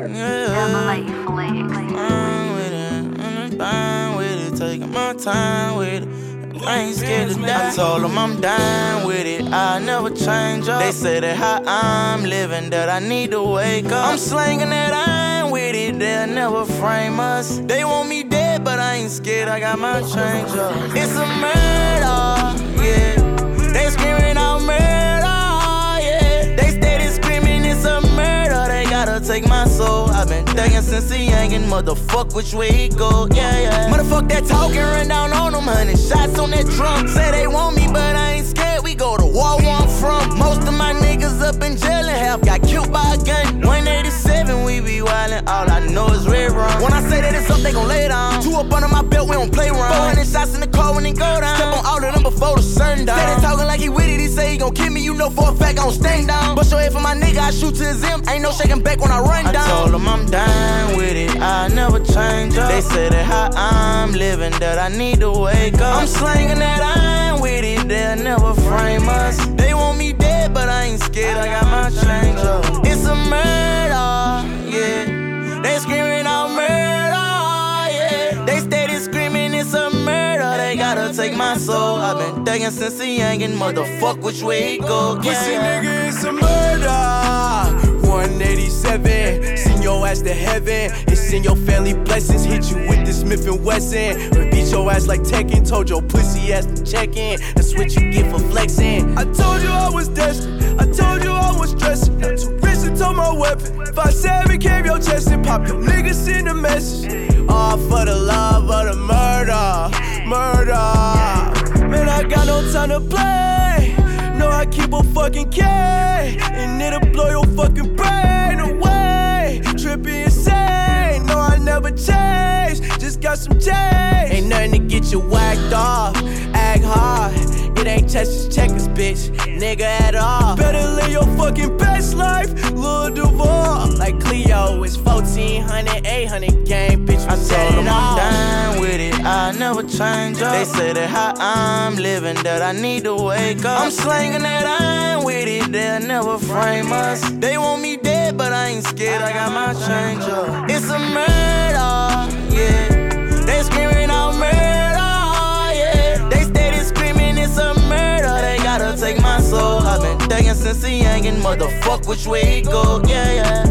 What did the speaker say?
Fine with it, taking my time with it. I ain't scared to die. I told them I'm down with it, I'll never change up. They say that how I'm living, that I need to wake up. I'm slanging that iron with it, they'll never frame us. They want me dead, but I ain't scared, I got my change up. It's a murder, yeah. They screaming out murder, yeah. They steady screaming it's a murder, they gotta take my soul. I've been thinking since the youngin', motherfuck which way he go, yeah, yeah. Motherfuck that talking, run down on them, 100 shots on that drum. Say they want me, but I ain't scared, we go to war where I'm from. Most of my niggas up in jail and half got killed by a gun. 187, we be wildin', all I know is red rum. When I say that it's up, they gon' lay down. 2 up under my belt, we don't play around. 400 shots in the car when it go down. Step on all of them before the sun down. Say they talking like he with it, he say he gon' kill me, you know for a fact I don't stand down. Bust your head for my nigga, I shoot to his M. Ain't no shaking back when I run down. I told them I'm down with it, I never change up. They say that how I'm living, that I need to wake up. I'm slanging that iron with it, they'll never frame us. They want me dead, but I ain't scared, I got my change up. It's a murder, yeah. They screaming out murder, yeah. They steady screaming it's a murder, they gotta take my soul. I've been thinking since a youngin', motherfuck which way he go, yeah. Pussy nigga, it's a murder. 187, send your ass to heaven and send your family blessings. Hit you with this Smith & Wesson, or beat your ass like Tekken. Told your pussy ass to check in. That's what you get for flexing. I told you I was desperate, I told you I was stressing. Not too rich to tow my weapon. 5'7" came your chest and pop your niggas in the message. All for the love of the murder, murder. Man, I got no time to play. No, I keep a fucking K, and it'll blow your fucking brain away. Trippin' insane, no, I never change. Just got some change. Ain't nothing to get you whacked off. Act hard, it ain't Texas checkers, bitch. Nigga at all. Better live your fucking best life, Lil Duval. Like Cleo, it's 1400, 800 game, bitch. I told them I'm down with it, I never change up. They say that how I'm living, that I need to wake up. I'm slanging that iron with it, they'll never frame us. They want me dead, but I ain't scared, I got my change up. It's a murder, yeah. They screaming out murder, yeah. They steady screaming it's a murder, they gotta take my soul. I've been thinking since a youngin', motherfuck which way he go, yeah, yeah.